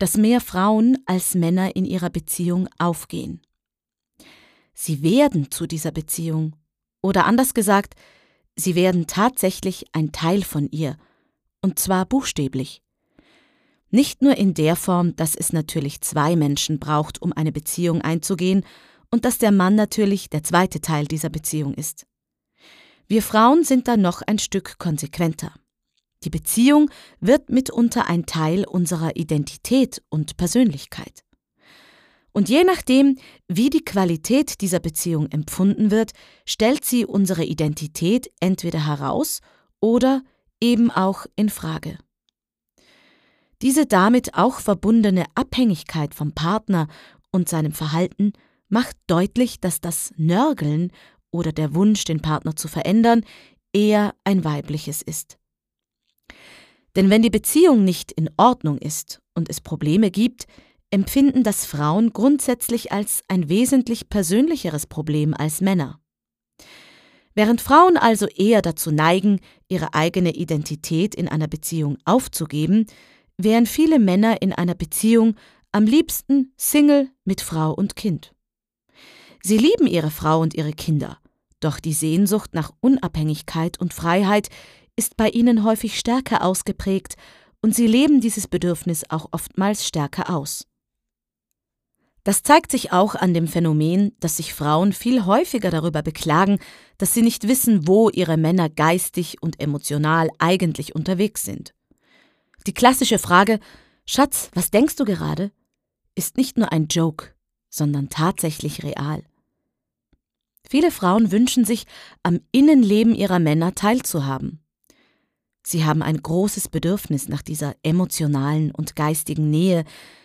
dass mehr Frauen als Männer in ihrer Beziehung aufgehen. Sie werden zu dieser Beziehung. Oder anders gesagt, sie werden tatsächlich ein Teil von ihr. Und zwar buchstäblich. Nicht nur in der Form, dass es natürlich 2 Menschen braucht, um eine Beziehung einzugehen und dass der Mann natürlich der zweite Teil dieser Beziehung ist. Wir Frauen sind da noch ein Stück konsequenter. Die Beziehung wird mitunter ein Teil unserer Identität und Persönlichkeit. Und je nachdem, wie die Qualität dieser Beziehung empfunden wird, stellt sie unsere Identität entweder heraus oder eben auch in Frage. Diese damit auch verbundene Abhängigkeit vom Partner und seinem Verhalten macht deutlich, dass das Nörgeln oder der Wunsch, den Partner zu verändern, eher ein weibliches ist. Denn wenn die Beziehung nicht in Ordnung ist und es Probleme gibt, empfinden das Frauen grundsätzlich als ein wesentlich persönlicheres Problem als Männer. Während Frauen also eher dazu neigen, ihre eigene Identität in einer Beziehung aufzugeben, wären viele Männer in einer Beziehung am liebsten Single mit Frau und Kind. Sie lieben ihre Frau und ihre Kinder, doch die Sehnsucht nach Unabhängigkeit und Freiheit ist bei ihnen häufig stärker ausgeprägt und sie leben dieses Bedürfnis auch oftmals stärker aus. Das zeigt sich auch an dem Phänomen, dass sich Frauen viel häufiger darüber beklagen, dass sie nicht wissen, wo ihre Männer geistig und emotional eigentlich unterwegs sind. Die klassische Frage, »Schatz, was denkst du gerade?« ist nicht nur ein Joke, sondern tatsächlich real. Viele Frauen wünschen sich, am Innenleben ihrer Männer teilzuhaben. Sie haben ein großes Bedürfnis nach dieser emotionalen und geistigen Nähe,